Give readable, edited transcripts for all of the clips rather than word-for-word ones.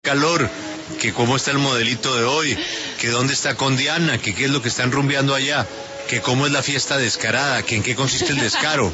calor, que cómo está el modelito de hoy, que dónde está con Diana, que qué es lo que están rumbeando allá, que cómo es la fiesta descarada, que en qué consiste el descaro.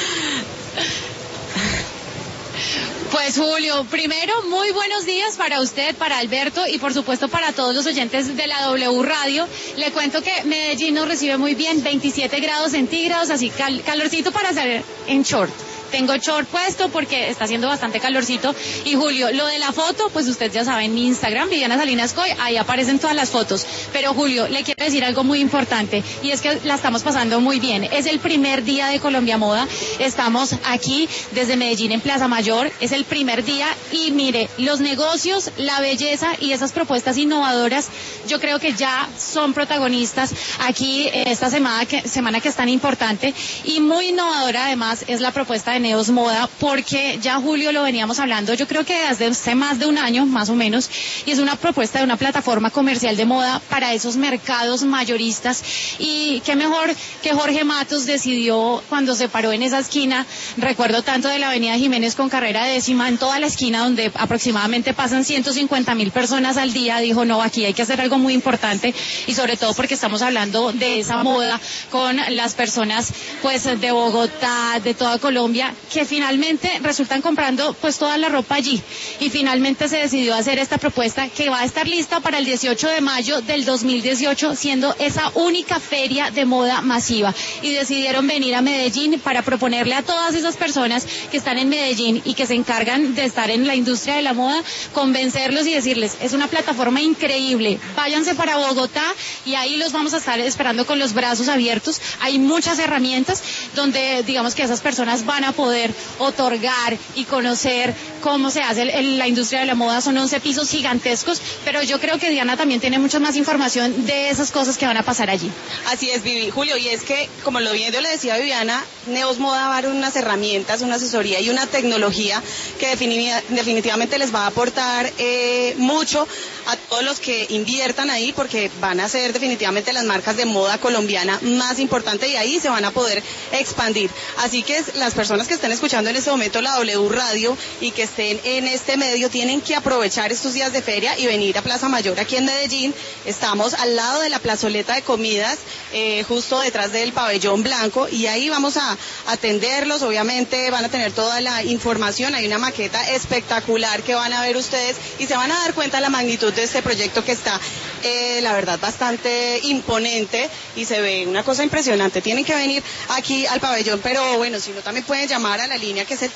Pues Julio, primero muy buenos días para usted, para Alberto y por supuesto para todos los oyentes de la W Radio. Le cuento que Medellín nos recibe muy bien, 27 grados centígrados, así calorcito para salir en short. Tengo short puesto porque está haciendo bastante calorcito. Y Julio, lo de la foto, pues usted ya sabe, en mi Instagram, Viviana Salinas Coy, ahí aparecen todas las fotos. Pero Julio, le quiero decir algo muy importante y es que la estamos pasando muy bien. Es el primer día de Colombia Moda. Estamos aquí desde Medellín en Plaza Mayor. Es el primer día y mire, los negocios, la belleza y esas propuestas innovadoras, yo creo que ya son protagonistas aquí esta semana que es tan importante y muy innovadora además es la propuesta de Neos Moda, porque ya Julio lo veníamos hablando, yo creo que desde hace más de un año, más o menos, y es una propuesta de una plataforma comercial de moda para esos mercados mayoristas, y qué mejor que Jorge Matos decidió cuando se paró en esa esquina, recuerdo tanto de la avenida Jiménez con carrera décima, en toda la esquina donde aproximadamente pasan 150,000 personas al día, dijo no, aquí hay que hacer algo muy importante, y sobre todo porque estamos hablando de esa moda con las personas pues de Bogotá, de toda Colombia, que finalmente resultan comprando pues toda la ropa allí y finalmente se decidió hacer esta propuesta que va a estar lista para el 18 de mayo del 2018 siendo esa única feria de moda masiva y decidieron venir a Medellín para proponerle a todas esas personas que están en Medellín y que se encargan de estar en la industria de la moda, convencerlos y decirles, es una plataforma increíble, váyanse para Bogotá y ahí los vamos a estar esperando con los brazos abiertos, hay muchas herramientas donde digamos que esas personas van a poder otorgar y conocer cómo se hace la industria de la moda. Son 11 pisos gigantescos, pero yo creo que Diana también tiene mucha más información de esas cosas que van a pasar allí. Así es, Vivi. Julio, y es que, como lo bien yo le decía a Viviana, Neos Moda va a dar unas herramientas, una asesoría y una tecnología que definitivamente les va a aportar mucho a todos los que inviertan ahí, porque van a ser definitivamente las marcas de moda colombiana más importantes y ahí se van a poder expandir. Así que las personas que estén escuchando en este momento la W Radio y que estén en este medio tienen que aprovechar estos días de feria y venir a Plaza Mayor aquí en Medellín. Estamos al lado de la plazoleta de comidas, justo detrás del pabellón blanco, y ahí vamos a atenderlos. Obviamente van a tener toda la información, hay una maqueta espectacular que van a ver ustedes y se van a dar cuenta de la magnitud de este proyecto que está la verdad bastante imponente y se ve una cosa impresionante. Tienen que venir aquí al pabellón, pero bueno, si no también pueden llamar a la línea que es el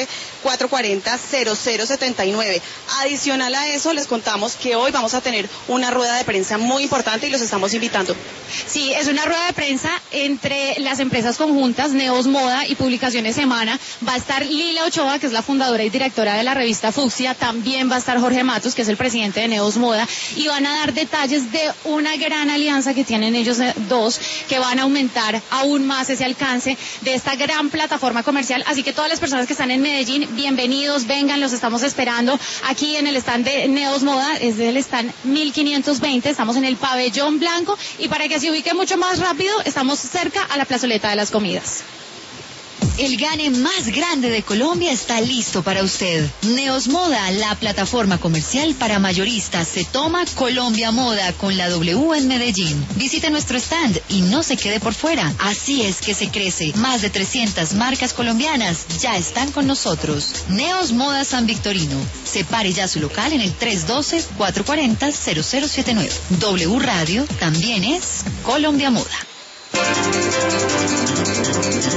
312-440-0079. Adicional a eso les contamos que hoy vamos a tener una rueda de prensa muy importante y los estamos invitando. Sí, es una rueda de prensa entre las empresas conjuntas Neos Moda y Publicaciones Semana. Va a estar Lila Ochoa, que es la fundadora y directora de la revista Fucsia, también va a estar Jorge Matos, que es el presidente de Neos Moda, y van a dar detalles de una gran alianza que tienen ellos dos, que van a aumentar aún más ese alcance de esta gran plataforma comercial. Así que todas las personas que están en Medellín, bienvenidos, vengan, los estamos esperando aquí en el stand de Neos Moda, es del stand 1520, estamos en el pabellón blanco y para que se ubique mucho más rápido, estamos cerca a la plazoleta de las comidas. El gane más grande de Colombia está listo para usted. Neos Moda, la plataforma comercial para mayoristas, se toma Colombia Moda con la W en Medellín. Visite nuestro stand y no se quede por fuera. Así es que se crece. Más de 300 marcas colombianas ya están con nosotros. Neos Moda San Victorino. Separe ya su local en el 312-440-0079. W Radio también es Colombia Moda.